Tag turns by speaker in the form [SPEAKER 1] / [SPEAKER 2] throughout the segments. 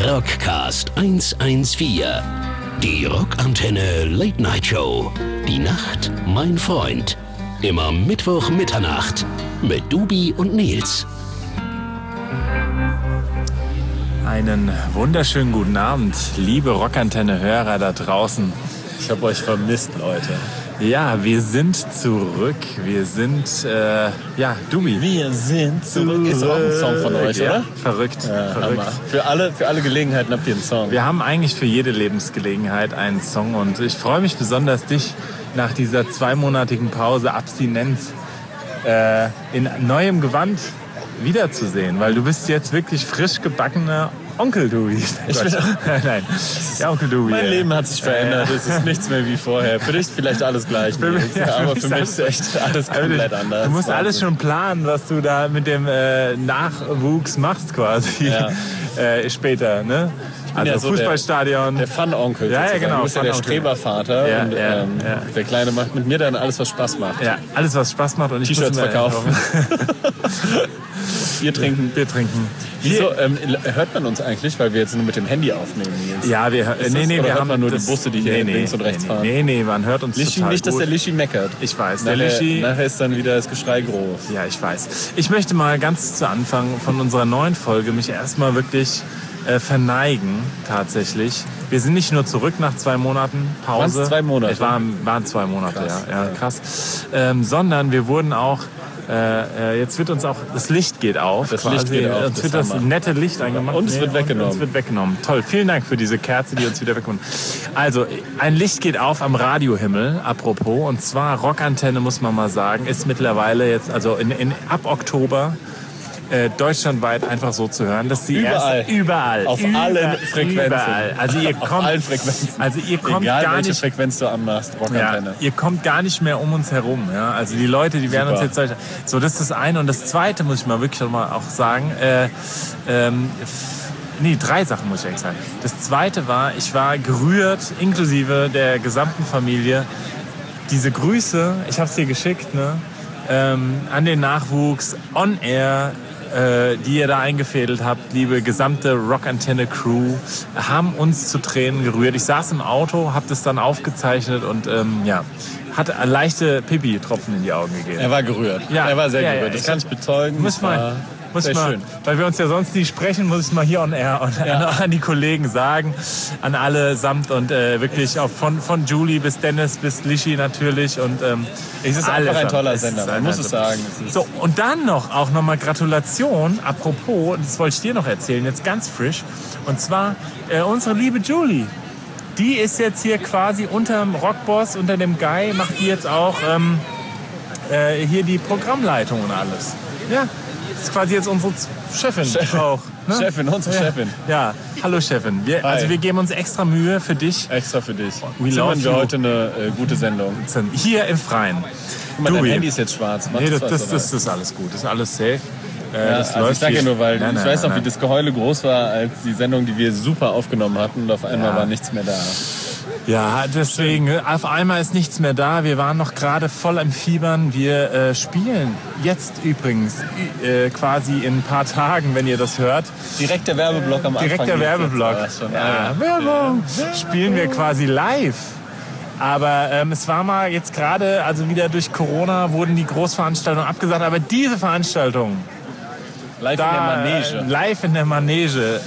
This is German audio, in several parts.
[SPEAKER 1] Rockcast 114. Die Rockantenne Late Night Show. Die Nacht, mein Freund. Immer Mittwoch Mitternacht mit Dubi und Nils.
[SPEAKER 2] Einen wunderschönen guten Abend, liebe Rockantenne-Hörer da draußen.
[SPEAKER 3] Ich habe euch vermisst, Leute.
[SPEAKER 2] Ja, wir sind zurück. Wir sind, Dubi.
[SPEAKER 3] Wir sind zurück. Ist auch ein Song von euch,
[SPEAKER 2] ja,
[SPEAKER 3] oder?
[SPEAKER 2] Verrückt, verrückt.
[SPEAKER 3] Für alle Gelegenheiten habt ihr einen Song.
[SPEAKER 2] Wir haben eigentlich für jede Lebensgelegenheit einen Song und ich freue mich besonders, dich nach dieser 2-monatigen Pause Abstinenz in neuem Gewand wiederzusehen, weil du bist jetzt wirklich frisch gebackener Onkel Dubi. Nein, der Onkel Dubi.
[SPEAKER 3] Mein Leben hat sich verändert, es ist nichts mehr wie vorher. Für dich vielleicht alles gleich, aber für mich ist echt alles komplett anders.
[SPEAKER 2] Du musst alles schon planen, was du da mit dem Nachwuchs machst quasi später, ne? Also ja so Fußballstadion.
[SPEAKER 3] Der Fun-Onkel.
[SPEAKER 2] Ja, genau.
[SPEAKER 3] Du bist ja der Strebervater.
[SPEAKER 2] Ja,
[SPEAKER 3] und der Kleine macht mit mir dann alles, was Spaß macht.
[SPEAKER 2] Ja, alles, was Spaß macht. Und
[SPEAKER 3] T-Shirts verkaufen. Bier trinken. Wieso hört man uns eigentlich, weil wir jetzt nur mit dem Handy aufnehmen? Jetzt?
[SPEAKER 2] Ja, wir haben
[SPEAKER 3] nur die Busse, die hier links und rechts fahren.
[SPEAKER 2] Nee, man hört uns
[SPEAKER 3] Lischi,
[SPEAKER 2] total
[SPEAKER 3] nicht, dass
[SPEAKER 2] gut.
[SPEAKER 3] der Lischi meckert.
[SPEAKER 2] Ich weiß.
[SPEAKER 3] Nachher ist dann wieder das Geschrei groß.
[SPEAKER 2] Ja, ich weiß. Ich möchte mal ganz zu Anfang von unserer neuen Folge mich erstmal wirklich verneigen, tatsächlich. Wir sind nicht nur zurück nach 2 Monaten Pause.
[SPEAKER 3] Waren es 2 Monate?
[SPEAKER 2] Es waren 2 Monate,
[SPEAKER 3] krass.
[SPEAKER 2] Ja, krass. Sondern wir wurden auch, jetzt wird uns auch, das Licht geht auf.
[SPEAKER 3] Das Licht geht auf.
[SPEAKER 2] Uns wird das nette Licht angemacht.
[SPEAKER 3] Und es wird weggenommen.
[SPEAKER 2] Und es wird weggenommen. Toll, vielen Dank für diese Kerze, die uns wieder weggenommen. Also, ein Licht geht auf am Radiohimmel, apropos. Und zwar Rockantenne, muss man mal sagen, ist mittlerweile jetzt, also ab Oktober, deutschlandweit einfach so zu hören, dass sie überall
[SPEAKER 3] auf allen Frequenzen.
[SPEAKER 2] Überall. Also ihr kommt,
[SPEAKER 3] auf allen Frequenzen.
[SPEAKER 2] Also ihr kommt
[SPEAKER 3] egal
[SPEAKER 2] gar
[SPEAKER 3] welche
[SPEAKER 2] nicht,
[SPEAKER 3] Frequenz du anmachst, Rockantenne.
[SPEAKER 2] Ja, ihr kommt gar nicht mehr um uns herum. Ja? Also die Leute, die werden uns jetzt so, das ist das eine. Und das zweite muss ich mal wirklich mal auch sagen. 3 Sachen muss ich eigentlich sagen. Das zweite war, ich war gerührt, inklusive der gesamten Familie. Diese Grüße, ich habe es dir geschickt, ne? An den Nachwuchs, on air, die ihr da eingefädelt habt, liebe gesamte Rockantenne-Crew, haben uns zu Tränen gerührt. Ich saß im Auto, habe das dann aufgezeichnet und hat leichte Pipi-Tropfen in die Augen gegeben.
[SPEAKER 3] Er war gerührt.
[SPEAKER 2] Ja,
[SPEAKER 3] er war sehr gerührt.
[SPEAKER 2] Ja,
[SPEAKER 3] das kann ich bezeugen.
[SPEAKER 2] Muss mal,
[SPEAKER 3] schön.
[SPEAKER 2] Weil wir uns ja sonst nie sprechen, muss ich mal hier on air an die Kollegen sagen, an alle samt und wirklich auch von Julie bis Dennis bis Lischi natürlich und
[SPEAKER 3] es ist einfach ein toller Sender, man muss es sagen.
[SPEAKER 2] So, und dann noch mal Gratulation, apropos, das wollte ich dir noch erzählen, jetzt ganz frisch, und zwar unsere liebe Julie. Die ist jetzt hier quasi unterm Rockboss, unter dem Guy, macht die jetzt auch hier die Programmleitung und alles. Ja. Das ist quasi jetzt unsere Chefin auch. Ne?
[SPEAKER 3] Chefin.
[SPEAKER 2] Ja, hallo Chefin. Wir geben uns extra Mühe für dich.
[SPEAKER 3] Extra für dich.
[SPEAKER 2] Zimmern
[SPEAKER 3] wir heute eine gute Sendung.
[SPEAKER 2] Hier im Freien.
[SPEAKER 3] Guck mal, dein Handy ist jetzt schwarz.
[SPEAKER 2] Nee, das ist alles gut. Das ist alles safe. Das
[SPEAKER 3] läuft ich sage ja nur, weil
[SPEAKER 2] ich
[SPEAKER 3] weiß noch, wie das Geheule groß war, als die Sendung, die wir super aufgenommen hatten, und auf einmal war nichts mehr da.
[SPEAKER 2] Ja, deswegen, auf einmal ist nichts mehr da. Wir waren noch gerade voll im Fiebern. Wir spielen jetzt übrigens quasi in ein paar Tagen, wenn ihr das hört.
[SPEAKER 3] Direkt der Werbeblock am Anfang.
[SPEAKER 2] Direkt der Werbeblock. Werbung. Spielen wir quasi live. Aber es war mal jetzt gerade, also wieder durch Corona wurden die Großveranstaltungen abgesagt. Aber diese Veranstaltung,
[SPEAKER 3] Live in der Manege.
[SPEAKER 2] Live in der Manege.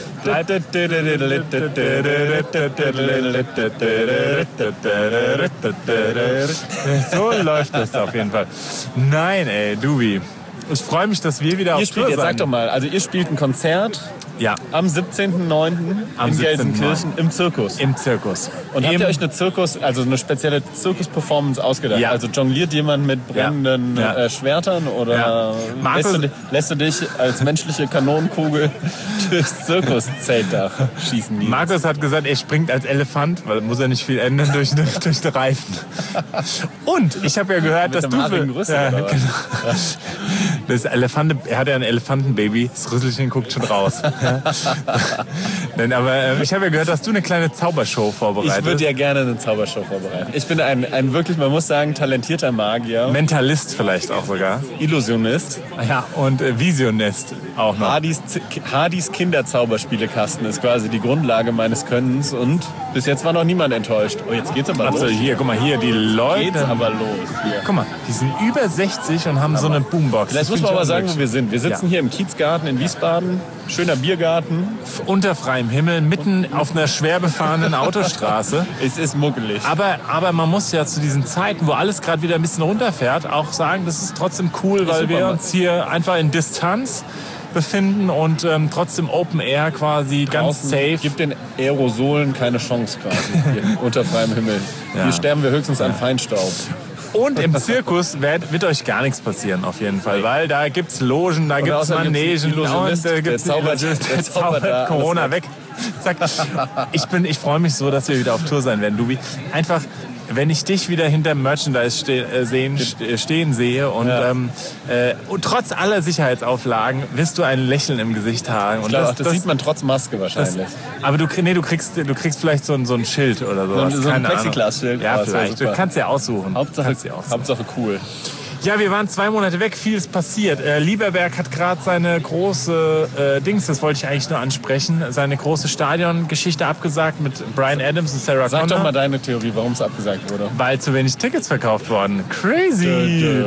[SPEAKER 2] So läuft das auf jeden Fall. Nein, ey, Dubi. Ich freue mich, dass wir wieder auf Tour sind.
[SPEAKER 3] Sag doch mal, also ihr spielt ein Konzert am 17.09. in Gelsenkirchen im Zirkus.
[SPEAKER 2] Im Zirkus.
[SPEAKER 3] Und habt ihr euch eine spezielle Zirkus-Performance ausgedacht?
[SPEAKER 2] Ja.
[SPEAKER 3] Also jongliert jemand mit brennenden Schwertern oder lässt du dich als menschliche Kanonenkugel durchs Zirkuszeltdach schießen?
[SPEAKER 2] Markus hat gesagt, er springt als Elefant, weil muss er nicht viel ändern durch den Reifen. Und ich habe ja gehört, dass du das er hat ja ein Elefantenbaby, das Rüsselchen guckt schon raus. Nein, aber ich habe ja gehört, dass du eine kleine Zaubershow vorbereitest.
[SPEAKER 3] Ich würde ja gerne eine Zaubershow vorbereiten. Ich bin ein wirklich, man muss sagen, talentierter Magier.
[SPEAKER 2] Mentalist vielleicht auch sogar.
[SPEAKER 3] Illusionist.
[SPEAKER 2] Ja, und Visionist. Auch noch.
[SPEAKER 3] Hardys Kinderzauberspielekasten ist quasi die Grundlage meines Könnens und bis jetzt war noch niemand enttäuscht. Oh, jetzt geht's aber los.
[SPEAKER 2] Hier, guck mal, hier, die Leute.
[SPEAKER 3] Geht's aber los. Hier.
[SPEAKER 2] Guck mal, die sind über 60 und haben so eine Boombox.
[SPEAKER 3] Vielleicht muss man aber sagen, wo wir sind. Wir sitzen hier im Kiezgarten in Wiesbaden. Schöner Biergarten.
[SPEAKER 2] Unter freiem Himmel, mitten auf einer schwer befahrenen Autostraße.
[SPEAKER 3] Es ist muckelig.
[SPEAKER 2] Aber man muss ja zu diesen Zeiten, wo alles gerade wieder ein bisschen runterfährt, auch sagen, das ist trotzdem cool, weil wir uns hier einfach in Distanz befinden und trotzdem Open Air quasi ganz safe.
[SPEAKER 3] Gibt den Aerosolen keine Chance quasi hier unter freiem Himmel. Ja. Hier sterben wir höchstens an Feinstaub.
[SPEAKER 2] Und im Zirkus wird euch gar nichts passieren auf jeden Fall, weil da gibt's Logen, da gibt's Manegen und
[SPEAKER 3] der zaubert
[SPEAKER 2] Corona weg. Zack. Ich freue mich so, dass wir wieder auf Tour sein werden, Dubi. Einfach, wenn ich dich wieder hinterm Merchandise stehen sehe und trotz aller Sicherheitsauflagen wirst du ein Lächeln im Gesicht haben. Und
[SPEAKER 3] das sieht man trotz Maske wahrscheinlich.
[SPEAKER 2] Aber du kriegst vielleicht so ein Schild oder sowas.
[SPEAKER 3] So ein Plexiglas-Schild.
[SPEAKER 2] Ja, vielleicht. Du kannst ja aussuchen.
[SPEAKER 3] Hauptsache cool.
[SPEAKER 2] Ja, wir waren 2 Monate weg, viel ist passiert. Lieberberg hat gerade seine große das wollte ich eigentlich nur ansprechen, seine große Stadiongeschichte abgesagt mit Bryan Adams und Sarah Connor.
[SPEAKER 3] Sag doch mal deine Theorie, warum es abgesagt wurde.
[SPEAKER 2] Weil zu wenig Tickets verkauft wurden. Crazy!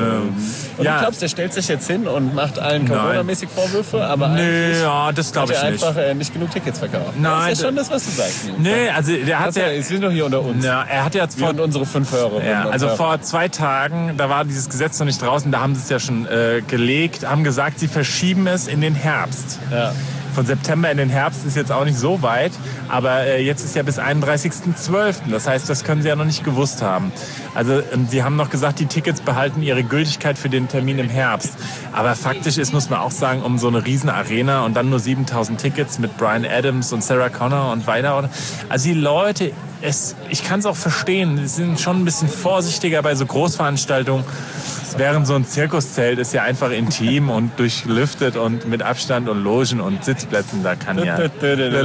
[SPEAKER 3] Und du glaubst, der stellt sich jetzt hin und macht allen Corona-mäßig Vorwürfe, aber
[SPEAKER 2] eigentlich das glaube ich nicht.
[SPEAKER 3] Einfach nicht genug Tickets verkauft.
[SPEAKER 2] Nein.
[SPEAKER 3] Das ist ja schon das, was du sagst.
[SPEAKER 2] Nee, also der hat
[SPEAKER 3] ja... Wir sind doch hier unter uns.
[SPEAKER 2] Ja, er hat jetzt
[SPEAKER 3] und unsere 5 Hörer.
[SPEAKER 2] Ja, also vor 2 Tagen, da war dieses Gesetz noch nicht draußen, da haben sie es ja schon gelegt, haben gesagt, sie verschieben es in den Herbst.
[SPEAKER 3] Ja.
[SPEAKER 2] Von September in den Herbst ist jetzt auch nicht so weit, aber jetzt ist ja bis 31.12. Das heißt, das können sie ja noch nicht gewusst haben. Also sie haben noch gesagt, die Tickets behalten ihre Gültigkeit für den Termin im Herbst. Aber faktisch ist, muss man auch sagen, um so eine riesen Arena und dann nur 7.000 Tickets mit Bryan Adams und Sarah Connor und weiter. Also die Leute, ich kann es auch verstehen, sie sind schon ein bisschen vorsichtiger bei so Großveranstaltungen. Während so ein Zirkuszelt ist ja einfach intim und durchlüftet und mit Abstand und Logen und Sitzplätzen, da kann ja...
[SPEAKER 3] Habt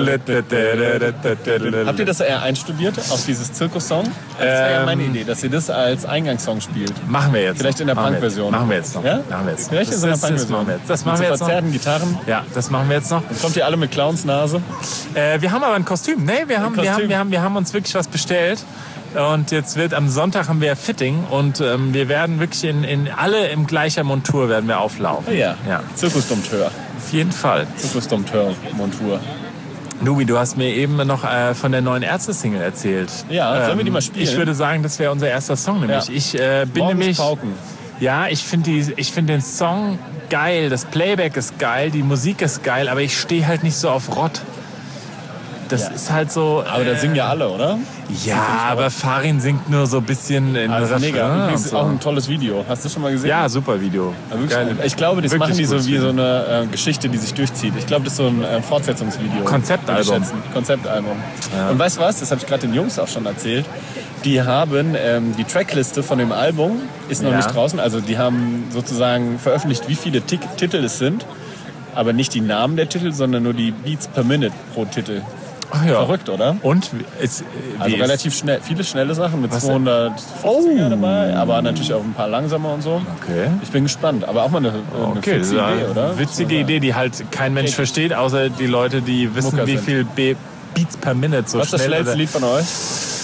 [SPEAKER 3] ihr das eher einstudiert auf dieses Zirkussong? Das wäre ja meine Idee, dass ihr das als Eingangssong spielt.
[SPEAKER 2] Machen wir jetzt.
[SPEAKER 3] Vielleicht in der Punk-Version.
[SPEAKER 2] Machen wir jetzt noch.
[SPEAKER 3] Ja?
[SPEAKER 2] Machen wir jetzt.
[SPEAKER 3] Vielleicht in so einer Punk-Version.
[SPEAKER 2] Das machen wir jetzt noch.
[SPEAKER 3] Mit so verzerrten Gitarren.
[SPEAKER 2] Ja, das machen wir jetzt noch.
[SPEAKER 3] Dann kommt ihr alle mit Clownsnase.
[SPEAKER 2] Wir haben aber ein Kostüm. Nee, wir haben uns wirklich was bestellt. Und jetzt am Sonntag haben wir Fitting und wir werden wirklich alle in gleicher Montur werden wir auflaufen.
[SPEAKER 3] Ja. Zirkusdompteur.
[SPEAKER 2] Auf jeden Fall.
[SPEAKER 3] Zirkusdompteur-Montur.
[SPEAKER 2] Nubi, du hast mir eben noch von der neuen Ärzte-Single erzählt.
[SPEAKER 3] Ja, sollen wir die mal spielen?
[SPEAKER 2] Ich würde sagen, das wäre unser erster Song nämlich.
[SPEAKER 3] Ja.
[SPEAKER 2] Ich bin nämlich...
[SPEAKER 3] Pauken.
[SPEAKER 2] Ja, ich finde den Song geil, das Playback ist geil, die Musik ist geil, aber ich stehe halt nicht so auf Rott. Das ist halt so...
[SPEAKER 3] Aber da singen ja alle, oder?
[SPEAKER 2] Ja, aber Farin singt nur so ein bisschen in
[SPEAKER 3] also mega. Das ist
[SPEAKER 2] so.
[SPEAKER 3] Auch ein tolles Video. Hast du schon mal gesehen?
[SPEAKER 2] Ja, super Video.
[SPEAKER 3] Geil. Ich glaube, das machen die so wie so eine Geschichte, die sich durchzieht. Ich glaube, das ist so ein Fortsetzungsvideo.
[SPEAKER 2] Konzeptalbum.
[SPEAKER 3] Ja. Und weißt du was? Das habe ich gerade den Jungs auch schon erzählt. Die haben die Trackliste von dem Album ist noch nicht draußen. Also die haben sozusagen veröffentlicht, wie viele Titel es sind. Aber nicht die Namen der Titel, sondern nur die Beats per Minute pro Titel.
[SPEAKER 2] Ach ja.
[SPEAKER 3] Verrückt, oder?
[SPEAKER 2] Und?
[SPEAKER 3] Also relativ schnell, viele schnelle Sachen mit 250er dabei, aber natürlich auch ein paar langsamer und so.
[SPEAKER 2] Okay.
[SPEAKER 3] Ich bin gespannt, aber auch mal eine witzige Idee, oder?
[SPEAKER 2] Witzige Idee, die halt kein Mensch versteht, außer die Leute, die wissen, wie viel Beats per Minute so
[SPEAKER 3] schnell. Was ist das schnellste Lied von euch?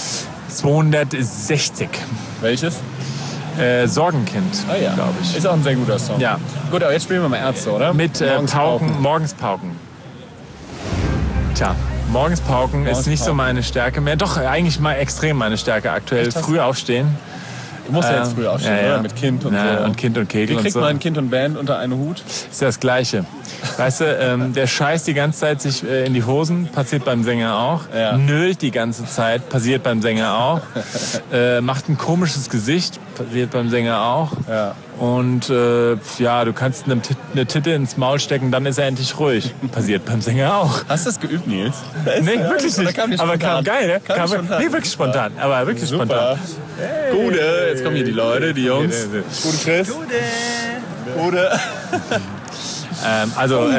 [SPEAKER 2] 260.
[SPEAKER 3] Welches?
[SPEAKER 2] Sorgenkind, glaube ich.
[SPEAKER 3] Ist auch ein sehr guter Song.
[SPEAKER 2] Ja.
[SPEAKER 3] Gut, aber jetzt spielen wir mal Ärzte, oder?
[SPEAKER 2] Mit Morgens Pauken. Tja. Morgens Pauken ist nicht so meine Stärke mehr. Doch, eigentlich mal extrem meine Stärke aktuell. Früh aufstehen.
[SPEAKER 3] Du musst ja jetzt früh aufstehen, oder? Mit Kind und so.
[SPEAKER 2] Und Kind und Kegel
[SPEAKER 3] Wie kriegt
[SPEAKER 2] und so.
[SPEAKER 3] man Kind und Band unter einen Hut?
[SPEAKER 2] Ist ja das Gleiche. Weißt du, der scheißt die ganze Zeit sich in die Hosen, passiert beim Sänger auch.
[SPEAKER 3] Ja.
[SPEAKER 2] Nölt die ganze Zeit, passiert beim Sänger auch. Macht ein komisches Gesicht, passiert beim Sänger auch.
[SPEAKER 3] Ja.
[SPEAKER 2] Und du kannst eine Titte ins Maul stecken, dann ist er endlich ruhig. Passiert beim Sänger auch.
[SPEAKER 3] Hast du das geübt, Nils?
[SPEAKER 2] Nee, wirklich nicht. Aber kam geil, ne? Nee, wirklich spontan. Aber wirklich
[SPEAKER 3] super.
[SPEAKER 2] Spontan.
[SPEAKER 3] Hey. Gute, jetzt kommen hier die Leute, die Jungs. Gute Chris. Gute.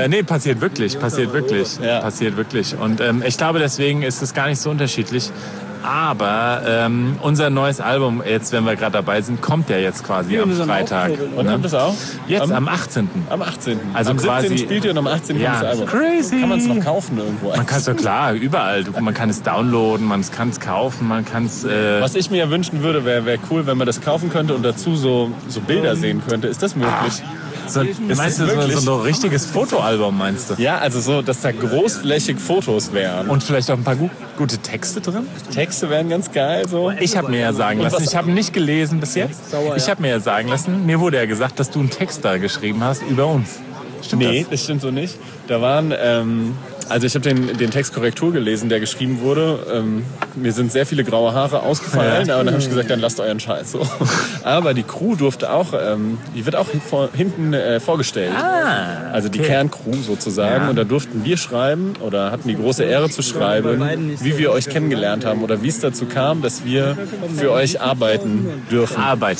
[SPEAKER 2] Passiert wirklich.
[SPEAKER 3] Ja.
[SPEAKER 2] Passiert wirklich. Und ich glaube, deswegen ist es gar nicht so unterschiedlich. Aber unser neues Album, jetzt wenn wir gerade dabei sind, kommt ja jetzt quasi am Freitag.
[SPEAKER 3] Und kommt das auch?
[SPEAKER 2] Jetzt am 18.
[SPEAKER 3] Am 18.
[SPEAKER 2] Also
[SPEAKER 3] am 17.
[SPEAKER 2] quasi
[SPEAKER 3] spielt ihr und am 18. kommt das Album.
[SPEAKER 2] Crazy.
[SPEAKER 3] Kann man es noch kaufen irgendwo?
[SPEAKER 2] Man kann es doch klar, überall. Man kann es downloaden, man kann es kaufen, man kann es...
[SPEAKER 3] Was ich mir ja wünschen würde, wäre cool, wenn man das kaufen könnte und dazu so Bilder sehen könnte. Ist das möglich?
[SPEAKER 2] Meinst du so ein richtiges Fotoalbum, meinst du?
[SPEAKER 3] Ja, also so, dass da großflächig Fotos wären.
[SPEAKER 2] Und vielleicht auch ein paar gute Texte drin?
[SPEAKER 3] Texte wären ganz geil. So.
[SPEAKER 2] Ich habe mir ja sagen lassen, ich habe nicht gelesen bis jetzt, ich habe mir ja sagen lassen, mir wurde ja gesagt, dass du einen Text da geschrieben hast über uns. Stimmt
[SPEAKER 3] das stimmt so nicht. Da waren, also ich habe den Text Korrektur gelesen, der geschrieben wurde. Mir sind sehr viele graue Haare ausgefallen, aber dann habe ich gesagt, dann lasst euren Scheiß so. Aber die Crew durfte auch, die wird auch hinten vorgestellt. Also die Kerncrew sozusagen. Ja. Und da durften wir schreiben oder hatten die große Ehre zu schreiben, wie wir euch kennengelernt haben oder wie es dazu kam, dass wir für euch arbeiten dürfen.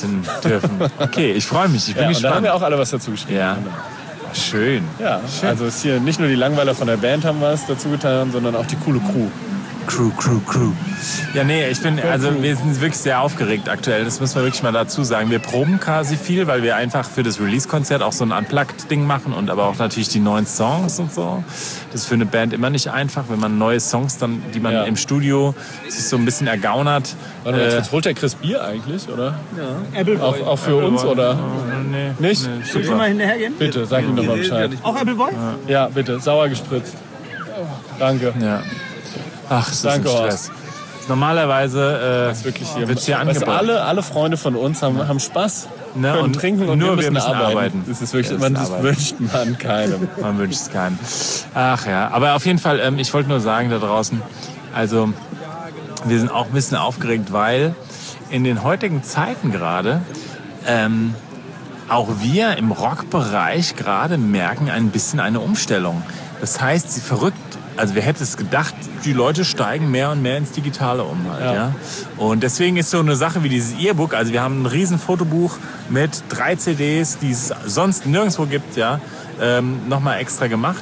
[SPEAKER 2] Okay, ich freue mich, ich bin gespannt.
[SPEAKER 3] Und da haben wir auch alle was dazu geschrieben.
[SPEAKER 2] Ja. Schön.
[SPEAKER 3] Ja, schön. Also ist hier nicht nur die Langweiler von der Band haben was dazu getan, sondern auch die coole Crew.
[SPEAKER 2] Crew. Ja, nee, wir sind wirklich sehr aufgeregt aktuell. Das müssen wir wirklich mal dazu sagen. Wir proben quasi viel, weil wir einfach für das Release-Konzert auch so ein Unplugged-Ding machen und aber auch natürlich die neuen Songs und so. Das ist für eine Band immer nicht einfach, wenn man neue Songs dann, die man im Studio sich so ein bisschen ergaunert.
[SPEAKER 3] Jetzt holt der Chris Bier eigentlich, oder?
[SPEAKER 4] Ja. Appleboy.
[SPEAKER 3] Auch für uns, oder?
[SPEAKER 2] Nee.
[SPEAKER 3] Nicht?
[SPEAKER 2] Nee,
[SPEAKER 4] Soll ich mal hinterhergehen?
[SPEAKER 3] Bitte, sag ihm doch mal Bescheid.
[SPEAKER 4] Auch Appleboy?
[SPEAKER 3] Ja, bitte. Sauer gespritzt. Danke.
[SPEAKER 2] Ja. Ach, das ist ein Stress. Normalerweise wird es hier angeboten.
[SPEAKER 3] Alle Freunde von uns haben Spaß, können trinken und
[SPEAKER 2] nur
[SPEAKER 3] wir müssen arbeiten. Das ist wirklich, das wünscht man keinem.
[SPEAKER 2] Man wünscht es keinem. Ach ja, aber auf jeden Fall, ich wollte nur sagen da draußen, also wir sind auch ein bisschen aufgeregt, weil in den heutigen Zeiten gerade auch wir im Rockbereich gerade merken ein bisschen eine Umstellung. Das heißt, also wer hätte es gedacht, die Leute steigen mehr und mehr ins Digitale um. Halt, ja. Und deswegen ist so eine Sache wie dieses E-Book, also wir haben ein riesen Fotobuch mit 3 CDs, die es sonst nirgendwo gibt, ja, nochmal extra gemacht.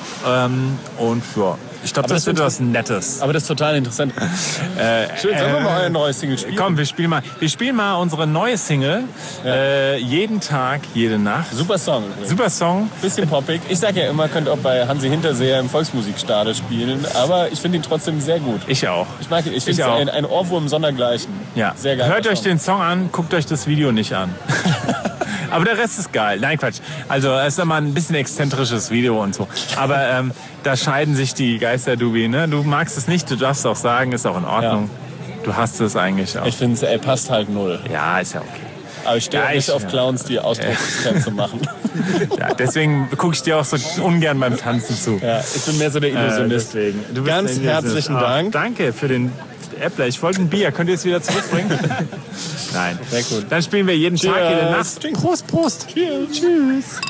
[SPEAKER 2] Und ja, ich glaube, das wird was Nettes.
[SPEAKER 3] Aber das ist total interessant. Schön, sollen wir mal euer neues Single spielen?
[SPEAKER 2] Komm, wir spielen mal unsere neue Single. Jeden Tag, jede Nacht.
[SPEAKER 3] Super Song. Übrigens.
[SPEAKER 2] Super Song.
[SPEAKER 3] Bisschen poppig. Ich sag ja immer, könnt auch bei Hansi Hinterseher im Volksmusikstadel spielen. Aber ich finde ihn trotzdem sehr gut.
[SPEAKER 2] Ich auch.
[SPEAKER 3] Ich mag ihn. Ich finde es ein Ohrwurm sondergleichen.
[SPEAKER 2] Ja.
[SPEAKER 3] Sehr geil.
[SPEAKER 2] Hört euch den Song an, guckt euch das Video nicht an. Aber der Rest ist geil. Nein, Quatsch. Also es ist immer ein bisschen exzentrisches Video und so. Aber da scheiden sich die Geister, Dubi. Ne? Du magst es nicht, du darfst auch sagen, ist auch in Ordnung. Ja. Du hasst es eigentlich auch.
[SPEAKER 3] Ich finde, er passt halt null.
[SPEAKER 2] Ja, ist ja okay.
[SPEAKER 3] Aber ich stehe nicht auf Clowns, die Ausdruckskämpfe machen.
[SPEAKER 2] Ja, deswegen gucke ich dir auch so ungern beim Tanzen zu.
[SPEAKER 3] Ja, ich bin mehr so der Illusionist.
[SPEAKER 2] Deswegen. Du bist
[SPEAKER 3] ganz herzlichen Dank.
[SPEAKER 2] Danke für den Äppler. Ich wollte ein Bier. Könnt ihr es wieder zurückbringen? Nein.
[SPEAKER 3] Sehr gut.
[SPEAKER 2] Dann spielen wir jeden Tag, jede Nacht.
[SPEAKER 3] Prost, Prost.
[SPEAKER 2] Cheers. Tschüss.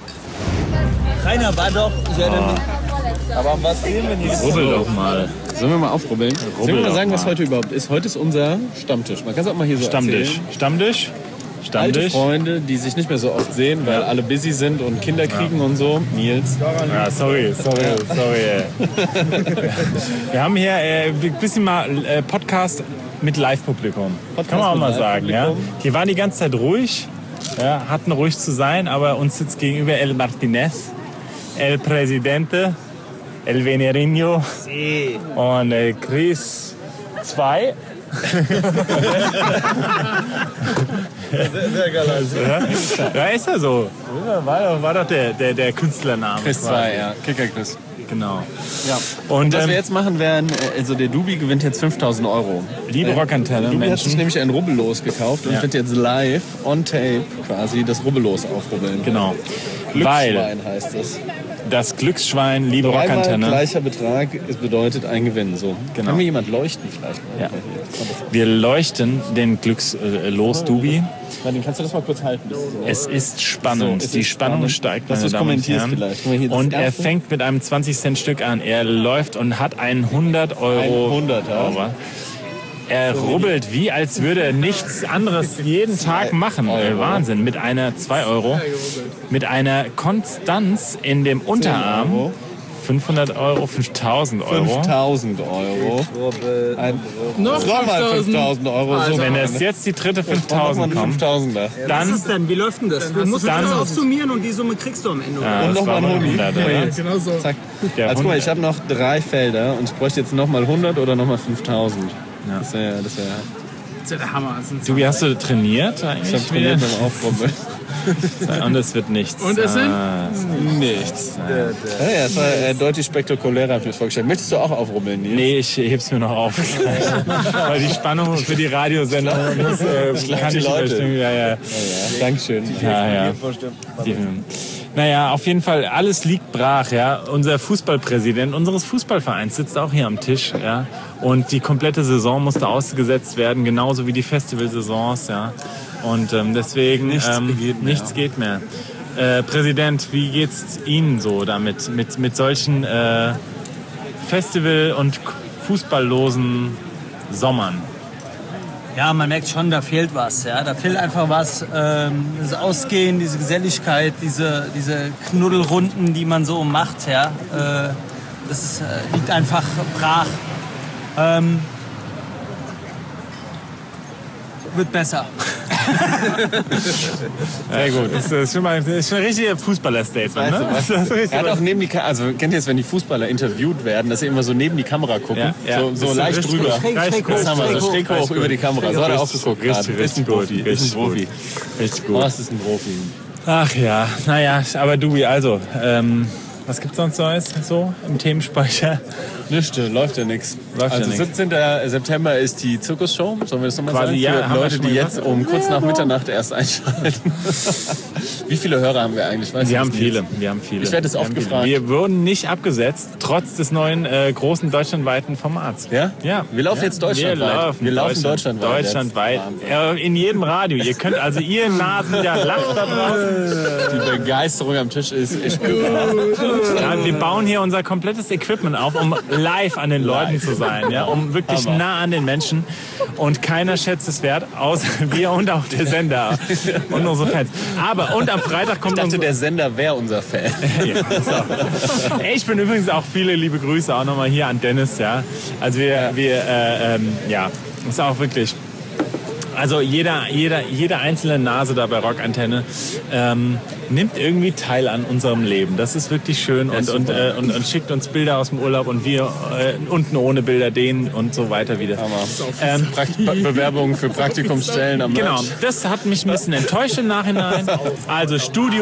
[SPEAKER 4] Rainer war doch. Aber was sehen wir nicht?
[SPEAKER 2] Rubbel doch mal.
[SPEAKER 3] Sollen wir mal aufrubbeln? Sollen wir mal sagen, was heute überhaupt ist? Heute ist unser Stammtisch. Man kann es auch mal hier so erzählen.
[SPEAKER 2] Stammtisch.
[SPEAKER 3] Alte Freunde, die sich nicht mehr so oft sehen, weil alle busy sind und Kinder kriegen und so. Nils.
[SPEAKER 2] Ja, sorry. Wir haben hier ein bisschen mal Podcast mit Live-Publikum. Kann man auch mal sagen. Ja? Die waren die ganze Zeit ruhig, ja, hatten ruhig zu sein, aber uns sitzt gegenüber El Martinez, El Presidente, El Venerino und Chris 2.
[SPEAKER 4] Sehr geil. Also.
[SPEAKER 2] Ja, ist ja so. War doch der Künstlername.
[SPEAKER 3] Chris 2, ja. Kicker Chris.
[SPEAKER 2] Genau.
[SPEAKER 3] Ja. Und was wir jetzt machen werden, also der Dubi gewinnt jetzt 5.000 Euro.
[SPEAKER 2] Liebe Rockantenne,
[SPEAKER 3] Dubi hat sich nämlich ein Rubbellos gekauft und wird jetzt live on tape quasi das Rubbellos aufrubbeln.
[SPEAKER 2] Genau.
[SPEAKER 3] Glücksschwein heißt es.
[SPEAKER 2] Das Glücksschwein, liebe Rockantenne.
[SPEAKER 3] Gleicher Betrag, es bedeutet ein Gewinn. So.
[SPEAKER 2] Genau.
[SPEAKER 3] Kann mir jemand leuchten vielleicht?
[SPEAKER 2] Ja. Wir leuchten den Glückslos Dubi.
[SPEAKER 3] Martin, kannst du das mal kurz halten?
[SPEAKER 2] Es ist spannend. Die Spannung steigt,
[SPEAKER 3] meine Damen und Herren. Vielleicht.
[SPEAKER 2] Und er fängt mit einem 20-Cent-Stück an. Er läuft und hat einen 100 Euro.
[SPEAKER 3] Ein 100er.
[SPEAKER 2] Er rubbelt wie, als würde er nichts anderes jeden Tag machen. Wahnsinn. Mit einer 2 Euro. Mit einer Konstanz in dem Unterarm 500 Euro, 5.000 Euro.
[SPEAKER 3] 5.000 Euro.
[SPEAKER 5] Noch
[SPEAKER 3] Nochmal 5.000 Euro.
[SPEAKER 5] Also,
[SPEAKER 2] Wenn es jetzt die dritte 5.000 kommt,
[SPEAKER 3] 5.000er.
[SPEAKER 2] dann...
[SPEAKER 6] Was ist denn? Wie läuft denn das? Du musst alles aufsummieren und die Summe kriegst du am Ende.
[SPEAKER 2] Ja,
[SPEAKER 3] Und
[SPEAKER 2] das
[SPEAKER 3] nochmal
[SPEAKER 2] war
[SPEAKER 3] ein Huni.
[SPEAKER 2] 100, oder?
[SPEAKER 5] genau so.
[SPEAKER 3] Zack.
[SPEAKER 2] Der
[SPEAKER 3] Also guck mal,
[SPEAKER 2] 100.
[SPEAKER 3] ich habe noch 3 Felder und ich bräuchte jetzt nochmal 100 oder nochmal 5.000.
[SPEAKER 2] Ja.
[SPEAKER 3] Das wäre
[SPEAKER 6] Das ist ja der Hammer.
[SPEAKER 2] Du, wie hast du trainiert eigentlich?
[SPEAKER 3] Ich habe trainiert beim Aufrubbeln.
[SPEAKER 2] Und es wird nichts.
[SPEAKER 5] Und es sind?
[SPEAKER 3] Nichts. Ja, es war deutlich spektakulärer, habe ich mir vorgestellt. Möchtest du auch aufrubbeln, Nils?
[SPEAKER 2] Nee, ich heb's mir noch auf. Weil die Spannung für die Radiosender kann
[SPEAKER 3] die
[SPEAKER 2] ich
[SPEAKER 3] Leute.
[SPEAKER 2] überstimmen. Ja.
[SPEAKER 3] Dankeschön.
[SPEAKER 2] Ja. Naja, auf jeden Fall, alles liegt brach. Ja. Unser Fußballpräsident unseres Fußballvereins sitzt auch hier am Tisch. Ja. Und die komplette Saison musste ausgesetzt werden, genauso wie die Festivalsaisons. Ja. Und deswegen nichts geht mehr. Präsident, wie geht's Ihnen so damit? Mit solchen Festival- und fußballlosen Sommern?
[SPEAKER 6] Ja, man merkt schon, da fehlt was. Ja? Da fehlt einfach was. Das Ausgehen, diese Geselligkeit, diese Knuddelrunden, die man so macht. Ja? Das liegt einfach brach. Wird besser.
[SPEAKER 2] Sehr gut. Das ist schon ein richtiges Fußballer-Statement. Ne?
[SPEAKER 3] Er hat auch neben die also kennt ihr es, wenn die Fußballer interviewt werden, dass sie immer so neben die Kamera gucken,
[SPEAKER 2] Ja.
[SPEAKER 3] so
[SPEAKER 2] Das ist
[SPEAKER 3] leicht
[SPEAKER 2] richtig
[SPEAKER 3] drüber.
[SPEAKER 2] gut.
[SPEAKER 3] Das haben wir so schräg hoch über die Kamera. So hat er auch geguckt gerade. Ist ein Profi. Ist ein Profi.
[SPEAKER 2] Richtig gut.
[SPEAKER 3] Was ist ein Profi?
[SPEAKER 2] Ach ja, naja, aber Dubi, also, was gibt's sonst Neues so im Themenspeicher?
[SPEAKER 3] Nichts, läuft ja nichts.
[SPEAKER 2] Läuft ja
[SPEAKER 3] Also
[SPEAKER 2] nix.
[SPEAKER 3] 17. September ist die Zirkusshow. Sollen wir das nochmal
[SPEAKER 2] Quasi,
[SPEAKER 3] sagen?
[SPEAKER 2] ja,
[SPEAKER 3] Für
[SPEAKER 2] haben wir
[SPEAKER 3] Leute,
[SPEAKER 2] schon
[SPEAKER 3] die
[SPEAKER 2] mal
[SPEAKER 3] jetzt
[SPEAKER 2] gesagt.
[SPEAKER 3] um kurz nach Mitternacht erst einschalten. Wie viele Hörer haben wir eigentlich? Weißt du
[SPEAKER 2] Wir
[SPEAKER 3] das
[SPEAKER 2] haben
[SPEAKER 3] nicht?
[SPEAKER 2] viele, wir haben viele.
[SPEAKER 3] Ich werde es
[SPEAKER 2] Wir
[SPEAKER 3] oft
[SPEAKER 2] haben viele.
[SPEAKER 3] gefragt.
[SPEAKER 2] Wir wurden nicht abgesetzt, trotz des neuen großen deutschlandweiten Formats.
[SPEAKER 3] Ja?
[SPEAKER 2] Ja.
[SPEAKER 3] Wir laufen jetzt deutschlandweit.
[SPEAKER 2] Wir laufen
[SPEAKER 3] deutschlandweit.
[SPEAKER 2] Deutschlandweit. In jedem Radio. Ihr könnt, also ihr Nasen, der lacht da draußen.
[SPEAKER 3] Die Begeisterung am Tisch ist spürbar.
[SPEAKER 2] Ja, wir bauen hier unser komplettes Equipment auf, um live an den Leuten zu sein. Ja, um wirklich
[SPEAKER 3] Hammer.
[SPEAKER 2] nah an den Menschen. Und keiner schätzt es wert, außer wir und auch der Sender und unsere Fans. Aber, und am Freitag kommt
[SPEAKER 3] Ich dachte,
[SPEAKER 2] unsere...
[SPEAKER 3] der Sender wäre unser Fan.
[SPEAKER 2] Ja, so. Ey, ich bin übrigens auch viele liebe Grüße auch nochmal hier an Dennis, ja. Also ja, ist auch wirklich, also jede einzelne Nase da bei Rockantenne nimmt irgendwie teil an unserem Leben. Das ist wirklich schön und schickt uns Bilder aus dem Urlaub und wir unten ohne Bilder denen und so weiter wieder.
[SPEAKER 3] Bewerbungen für Praktikumsstellen am
[SPEAKER 2] Genau,
[SPEAKER 3] Merch.
[SPEAKER 2] das hat mich ein bisschen enttäuscht im Nachhinein. Also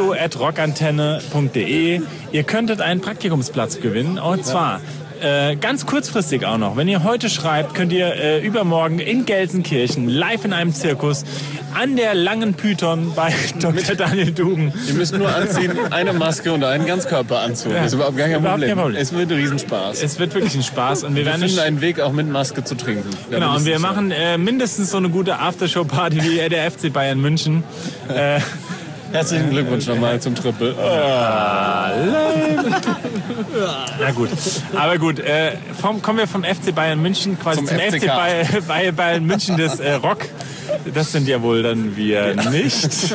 [SPEAKER 2] studio@rockantenne.de. Ihr könntet einen Praktikumsplatz gewinnen. Und zwar ganz kurzfristig auch noch. Wenn ihr heute schreibt, könnt ihr übermorgen in Gelsenkirchen live in einem Zirkus an der Langen Python bei Dr. Daniel Duben.
[SPEAKER 3] Ihr müsst nur anziehen, eine Maske und einen Ganzkörperanzug. Das ist überhaupt gar kein
[SPEAKER 2] Überhaupt
[SPEAKER 3] Problem.
[SPEAKER 2] kein Problem.
[SPEAKER 3] Es wird ein Riesenspaß.
[SPEAKER 2] Es wird wirklich ein Spaß und wir
[SPEAKER 3] Wir
[SPEAKER 2] werden
[SPEAKER 3] finden einen Weg, auch mit Maske zu trinken.
[SPEAKER 2] Genau, und wir machen mindestens so eine gute Aftershow-Party wie der FC Bayern München.
[SPEAKER 3] Herzlichen Glückwunsch nochmal zum Triple.
[SPEAKER 2] Na gut, aber gut, kommen wir vom FC Bayern München quasi zum FC Bayern München des Rock. Das sind ja wohl dann wir nicht.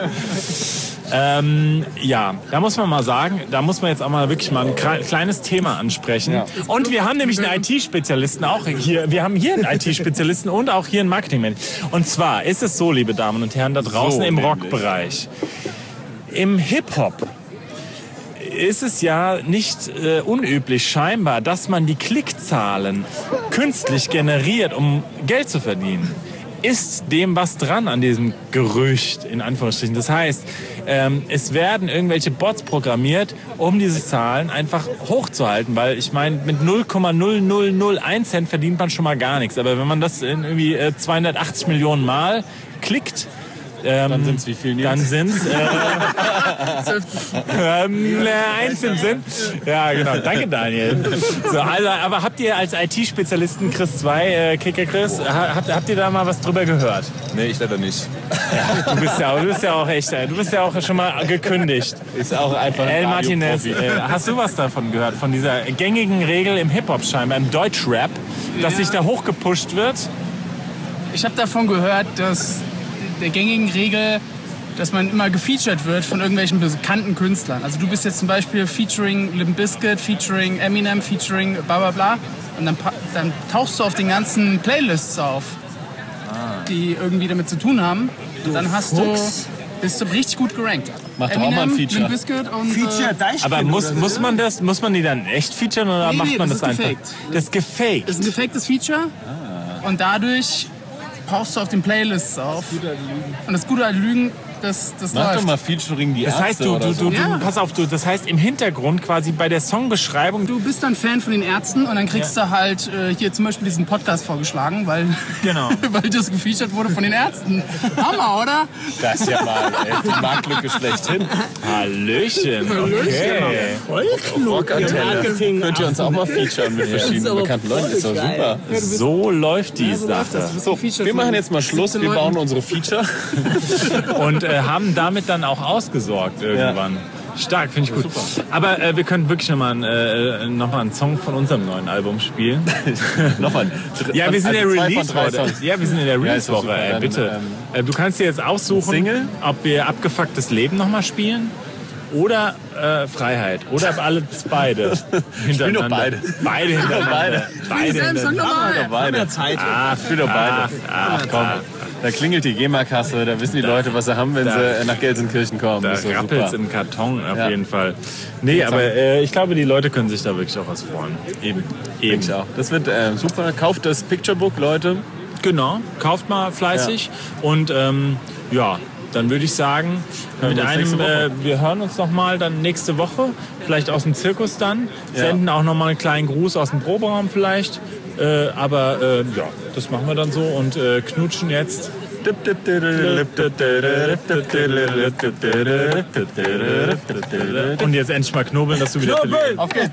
[SPEAKER 2] Ja, da muss man mal sagen, da muss man jetzt auch mal wirklich mal ein kleines Thema ansprechen. Ja. Und wir haben nämlich einen IT-Spezialisten auch hier. Wir haben hier einen IT-Spezialisten und auch hier einen Marketingmanager. Und zwar ist es so, liebe Damen und Herren da draußen im Rockbereich. Im Hip-Hop ist es ja nicht unüblich scheinbar, dass man die Klickzahlen künstlich generiert, um Geld zu verdienen. Ist dem was dran an diesem Gerücht, in Anführungsstrichen? Das heißt, es werden irgendwelche Bots programmiert, um diese Zahlen einfach hochzuhalten, weil ich meine, mit 0,0001 Cent verdient man schon mal gar nichts. Aber wenn man das in irgendwie 280 Millionen Mal klickt,
[SPEAKER 3] dann sind es wie viel Nils?
[SPEAKER 2] Dann sind es eins im Sinn. Ja, genau. Danke, Daniel. So, also, aber habt ihr als IT-Spezialisten Chris 2, Kicker Chris, habt ihr da mal was drüber gehört?
[SPEAKER 7] Nee, ich leider nicht.
[SPEAKER 2] Ja, du bist ja auch echt, du bist ja auch schon mal gekündigt.
[SPEAKER 3] Ist auch einfach
[SPEAKER 2] El Martinez, hast du was davon gehört? Von dieser gängigen Regel im Hip-Hop scheinbar, im Deutschrap, dass sich da hochgepusht wird?
[SPEAKER 5] Ich habe davon gehört, dass der gängigen Regel
[SPEAKER 7] dass man immer gefeatured wird von irgendwelchen bekannten Künstlern. Also du bist jetzt zum Beispiel featuring Limp Bizkit, featuring Eminem, featuring bla bla bla. Und dann tauchst du auf den ganzen Playlists auf, die irgendwie damit zu tun haben. Und dann bist du richtig gut gerankt.
[SPEAKER 3] Mach doch auch mal ein Feature.
[SPEAKER 7] Limp Bizkit und
[SPEAKER 2] Aber muss man die dann echt featuren oder macht man das einfach?
[SPEAKER 7] Gefaked.
[SPEAKER 2] Das ist gefaked.
[SPEAKER 7] Das ist ein gefaktes Feature. Und dadurch tauchst du auf den Playlists auf. Und das gute alte Lügen, das
[SPEAKER 3] Mach
[SPEAKER 7] läuft.
[SPEAKER 3] doch mal Featuring die
[SPEAKER 2] Das heißt,
[SPEAKER 3] Ärzte
[SPEAKER 2] pass auf, das heißt im Hintergrund quasi bei der Songbeschreibung.
[SPEAKER 7] Du bist dann Fan von den Ärzten und dann kriegst du halt hier zum Beispiel diesen Podcast vorgeschlagen, weil, weil das gefeatured wurde von den Ärzten. Hammer, oder?
[SPEAKER 3] Das ist ja mal die Marktlücke schlechthin.
[SPEAKER 2] Hallöchen. Okay.
[SPEAKER 4] Voll klug.
[SPEAKER 3] Rockantenne. Könnt ihr uns auch mal featuren mit verschiedenen bekannten Leuten? Ist doch super.
[SPEAKER 2] So läuft die Sache.
[SPEAKER 3] So, wir machen jetzt mal Schluss. Wir bauen unsere Feature.
[SPEAKER 2] Und haben damit dann auch ausgesorgt irgendwann. Stark, finde ich gut. Super. Aber wir können wirklich nochmal einen Song von unserem neuen Album spielen.
[SPEAKER 3] Nochmal.
[SPEAKER 2] Ja, wir sind in der Release-Woche.
[SPEAKER 3] Ja,
[SPEAKER 2] wir sind in der Release-Woche, bitte. Du kannst dir jetzt aussuchen,
[SPEAKER 3] Single?
[SPEAKER 2] ob wir Abgefucktes Leben nochmal spielen oder Freiheit. Oder alles beide.
[SPEAKER 3] Spiel doch beide.
[SPEAKER 2] Beide hintereinander. Beide hintereinander.
[SPEAKER 3] Beide.
[SPEAKER 6] Zeit.
[SPEAKER 3] Spiel doch beide. Ach komm. Da klingelt die GEMA-Kasse, da wissen die Leute, was sie haben, wenn sie nach Gelsenkirchen kommen.
[SPEAKER 2] Da rappelt's im Karton auf jeden Fall. Nee, aber ich glaube, die Leute können sich da wirklich auch was freuen. Eben.
[SPEAKER 3] Ich auch. Das wird super. Kauft das Picturebook, Leute.
[SPEAKER 2] Genau, kauft mal fleißig. Und dann würde ich sagen, wir hören uns noch mal dann nächste Woche, vielleicht aus dem Zirkus dann, senden auch noch mal einen kleinen Gruß aus dem Proberaum vielleicht. Aber das machen wir dann so und knutschen jetzt. Und jetzt endlich mal knobeln, dass du wieder...
[SPEAKER 3] Auf geht's!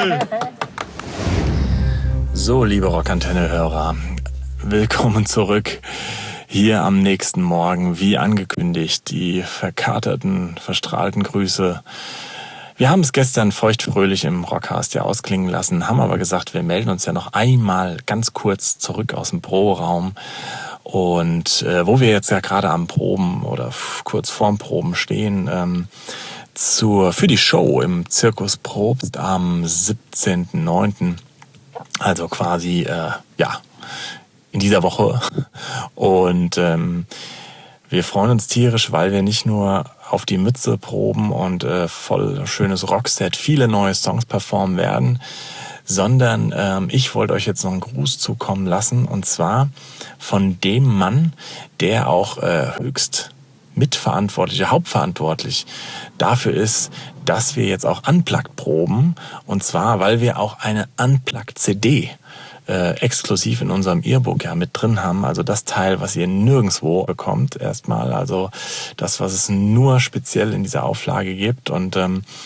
[SPEAKER 2] So, liebe Rockantenne-Hörer, willkommen zurück. Hier am nächsten Morgen, wie angekündigt, die verkaterten, verstrahlten Grüße. Wir haben es gestern feuchtfröhlich im Rockcast ja ausklingen lassen, haben aber gesagt, wir melden uns ja noch einmal ganz kurz zurück aus dem Proberaum. Und wo wir jetzt ja gerade am Proben oder kurz vorm Proben stehen, für die Show im Zirkus Probst am 17.09., also quasi, in dieser Woche. Und wir freuen uns tierisch, weil wir nicht nur auf die Mütze proben und voll schönes Rockset, viele neue Songs performen werden, sondern ich wollte euch jetzt noch einen Gruß zukommen lassen, und zwar von dem Mann, der auch hauptverantwortlich dafür ist, dass wir jetzt auch Unplugged proben, und zwar, weil wir auch eine Unplugged-CD exklusiv in unserem Earbook ja mit drin haben, also das Teil, was ihr nirgendwo bekommt erstmal, also das, was es nur speziell in dieser Auflage gibt. Und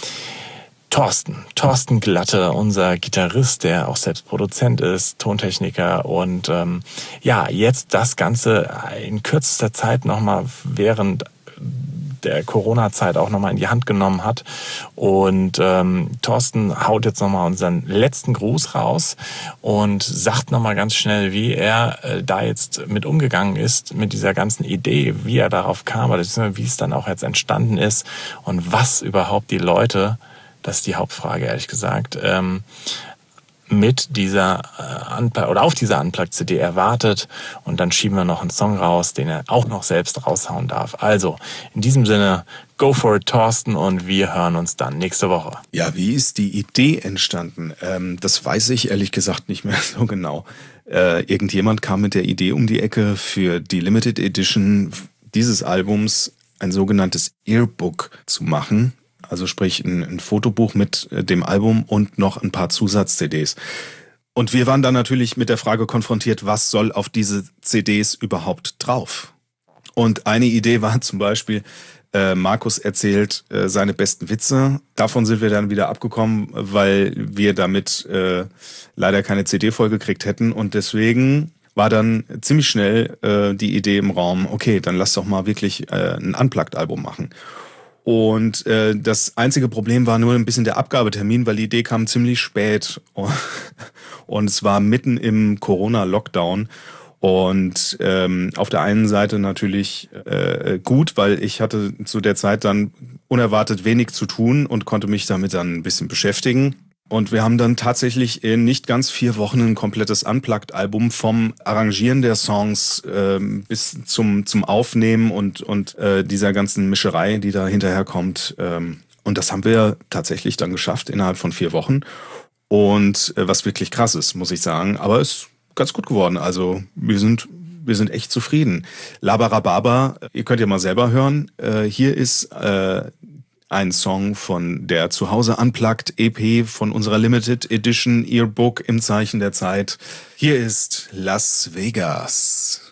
[SPEAKER 2] Thorsten Glatte, unser Gitarrist, der auch selbst Produzent ist, Tontechniker und jetzt das Ganze in kürzester Zeit nochmal während der Corona-Zeit auch nochmal in die Hand genommen hat. Und Thorsten haut jetzt nochmal unseren letzten Gruß raus und sagt nochmal ganz schnell, wie er da jetzt mit umgegangen ist, mit dieser ganzen Idee, wie er darauf kam, oder wie es dann auch jetzt entstanden ist und was überhaupt die Leute, das ist die Hauptfrage, ehrlich gesagt, mit dieser auf dieser Unplugged-CD erwartet. Und dann schieben wir noch einen Song raus, den er auch noch selbst raushauen darf. Also, in diesem Sinne, go for it, Thorsten, und wir hören uns dann nächste Woche.
[SPEAKER 5] Ja, wie ist die Idee entstanden? Das weiß ich ehrlich gesagt nicht mehr so genau. Irgendjemand kam mit der Idee um die Ecke, für die Limited Edition dieses Albums ein sogenanntes Earbook zu machen. Also sprich ein Fotobuch mit dem Album und noch ein paar Zusatz-CDs. Und wir waren dann natürlich mit der Frage konfrontiert, was soll auf diese CDs überhaupt drauf? Und eine Idee war zum Beispiel, Markus erzählt seine besten Witze. Davon sind wir dann wieder abgekommen, weil wir damit leider keine CD vollgekriegt hätten. Und deswegen war dann ziemlich schnell die Idee im Raum, okay, dann lass doch mal wirklich ein Unplugged-Album machen. Und das einzige Problem war nur ein bisschen der Abgabetermin, weil die Idee kam ziemlich spät und es war mitten im Corona-Lockdown. Und auf der einen Seite natürlich gut, weil ich hatte zu der Zeit dann unerwartet wenig zu tun und konnte mich damit dann ein bisschen beschäftigen. Und wir haben dann tatsächlich in nicht ganz 4 Wochen ein komplettes Unplugged-Album vom Arrangieren der Songs bis zum Aufnehmen und dieser ganzen Mischerei, die da hinterher kommt. Und das haben wir tatsächlich dann geschafft innerhalb von 4 Wochen. Und was wirklich krass ist, muss ich sagen. Aber es ist ganz gut geworden. Also wir sind echt zufrieden. Labarababa, ihr könnt ja mal selber hören. Hier ist ein Song von der Zuhause Unplugged EP von unserer Limited Edition Earbook im Zeichen der Zeit. Hier ist Las Vegas.